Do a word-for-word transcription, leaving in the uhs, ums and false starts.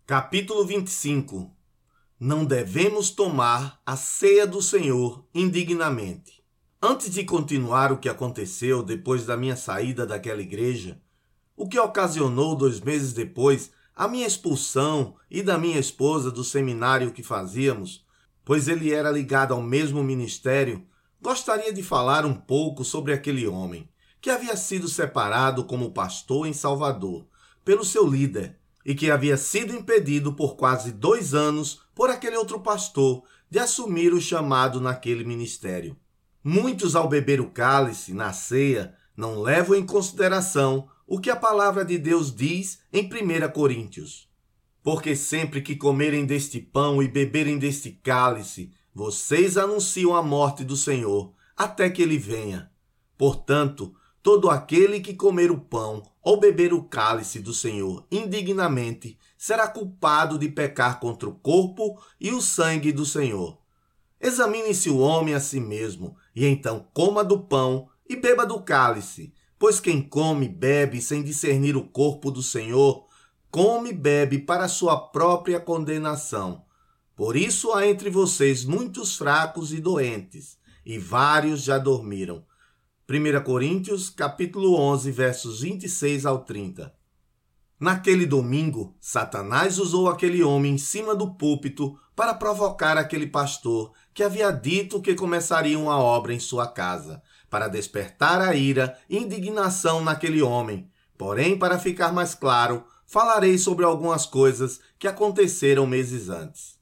Capítulo vinte e cinco. Não devemos tomar a ceia do Senhor indignamente. Antes de continuar o que aconteceu depois da minha saída daquela igreja, o que ocasionou dois meses depois a minha expulsão e da minha esposa do seminário que fazíamos, pois ele era ligado ao mesmo ministério, gostaria de falar um pouco sobre aquele homem, que havia sido separado como pastor em Salvador, pelo seu líder, e que havia sido impedido por quase dois anos por aquele outro pastor de assumir o chamado naquele ministério. Muitos, ao beber o cálice na ceia, não levam em consideração o que a palavra de Deus diz em primeira Coríntios. Porque sempre que comerem deste pão e beberem deste cálice, vocês anunciam a morte do Senhor, até que ele venha. Portanto, todo aquele que comer o pão ou beber o cálice do Senhor indignamente será culpado de pecar contra o corpo e o sangue do Senhor. Examine-se o homem a si mesmo, e então coma do pão e beba do cálice, pois quem come e bebe sem discernir o corpo do Senhor, come e bebe para sua própria condenação. Por isso há entre vocês muitos fracos e doentes, e vários já dormiram. primeira Coríntios, capítulo onze, versos vinte e seis ao trinta. Naquele domingo, Satanás usou aquele homem em cima do púlpito para provocar aquele pastor que havia dito que começaria uma obra em sua casa, para despertar a ira e indignação naquele homem. Porém, para ficar mais claro, falarei sobre algumas coisas que aconteceram meses antes.